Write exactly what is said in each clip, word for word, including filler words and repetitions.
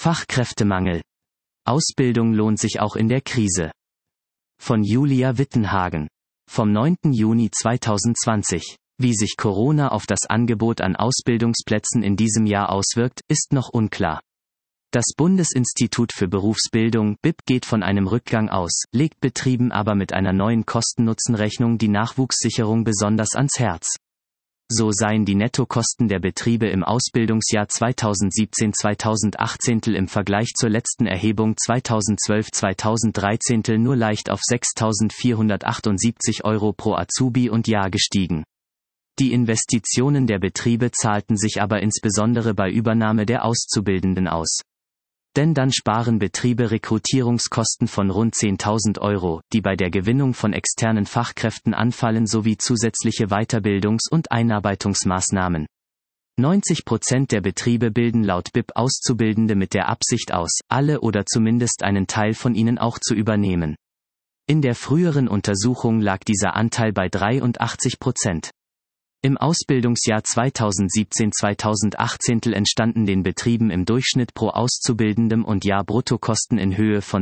Fachkräftemangel. Ausbildung lohnt sich auch in der Krise. Von Julia Wittenhagen. Vom neunten Juni zweitausendzwanzig. Wie sich Corona auf das Angebot an Ausbildungsplätzen in diesem Jahr auswirkt, ist noch unklar. Das Bundesinstitut für Berufsbildung B I B geht von einem Rückgang aus, legt Betrieben aber mit einer neuen Kosten-Nutzen-Rechnung die Nachwuchssicherung besonders ans Herz. So seien die Nettokosten der Betriebe im Ausbildungsjahr zweitausendsiebzehn zweitausendachtzehn im Vergleich zur letzten Erhebung zweitausendzwölf zweitausenddreizehn nur leicht auf sechstausendvierhundertachtundsiebzig Euro pro Azubi und Jahr gestiegen. Die Investitionen der Betriebe zahlten sich aber insbesondere bei Übernahme der Auszubildenden aus. Denn dann sparen Betriebe Rekrutierungskosten von rund zehntausend Euro, die bei der Gewinnung von externen Fachkräften anfallen, sowie zusätzliche Weiterbildungs- und Einarbeitungsmaßnahmen. neunzig Prozent der Betriebe bilden laut B I B Auszubildende mit der Absicht aus, alle oder zumindest einen Teil von ihnen auch zu übernehmen. In der früheren Untersuchung lag dieser Anteil bei dreiundachtzig Prozent. Im Ausbildungsjahr zweitausendsiebzehn zweitausendachtzehn entstanden den Betrieben im Durchschnitt pro Auszubildendem und Jahr Bruttokosten in Höhe von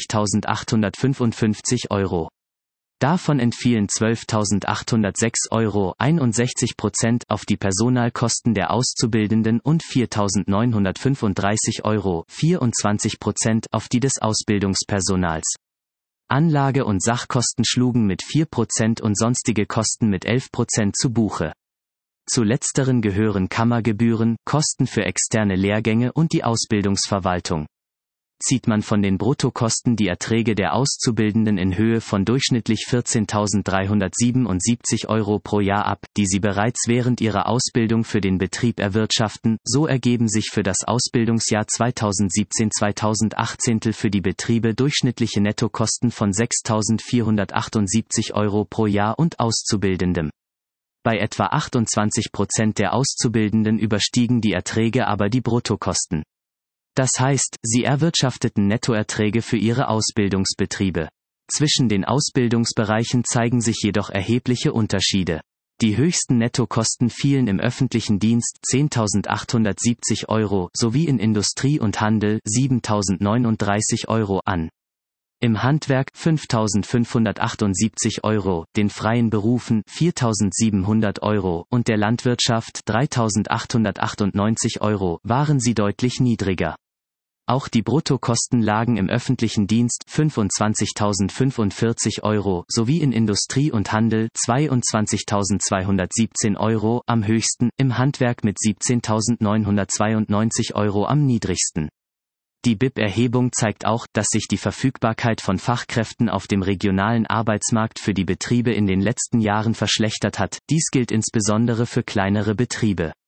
zwanzigtausendachthundertfünfundfünfzig Euro. Davon entfielen zwölftausendachthundertsechs Euro, einundsechzig Prozent, auf die Personalkosten der Auszubildenden und viertausendneunhundertfünfunddreißig Euro, vierundzwanzig Prozent, auf die des Ausbildungspersonals. Anlage- und Sachkosten schlugen mit vier Prozent und sonstige Kosten mit elf Prozent zu Buche. Zu letzteren gehören Kammergebühren, Kosten für externe Lehrgänge und die Ausbildungsverwaltung. Zieht man von den Bruttokosten die Erträge der Auszubildenden in Höhe von durchschnittlich vierzehntausenddreihundertsiebenundsiebzig Euro pro Jahr ab, die sie bereits während ihrer Ausbildung für den Betrieb erwirtschaften, so ergeben sich für das Ausbildungsjahr zweitausendsiebzehn zweitausendachtzehn für die Betriebe durchschnittliche Nettokosten von sechstausendvierhundertachtundsiebzig Euro pro Jahr und Auszubildendem. Bei etwa achtundzwanzig Prozent der Auszubildenden überstiegen die Erträge aber die Bruttokosten. Das heißt, sie erwirtschafteten Nettoerträge für ihre Ausbildungsbetriebe. Zwischen den Ausbildungsbereichen zeigen sich jedoch erhebliche Unterschiede. Die höchsten Nettokosten fielen im öffentlichen Dienst zehntausendachthundertsiebzig Euro sowie in Industrie und Handel siebentausendneununddreißig Euro an. Im Handwerk fünftausendfünfhundertachtundsiebzig Euro, den freien Berufen viertausendsiebenhundert Euro und der Landwirtschaft dreitausendachthundertachtundneunzig Euro waren sie deutlich niedriger. Auch die Bruttokosten lagen im öffentlichen Dienst fünfundzwanzigtausendfünfundvierzig Euro sowie in Industrie und Handel zweiundzwanzigtausendzweihundertsiebzehn Euro am höchsten, im Handwerk mit siebzehntausendneunhundertzweiundneunzig Euro am niedrigsten. Die B I B-Erhebung zeigt auch, dass sich die Verfügbarkeit von Fachkräften auf dem regionalen Arbeitsmarkt für die Betriebe in den letzten Jahren verschlechtert hat. Dies gilt insbesondere für kleinere Betriebe.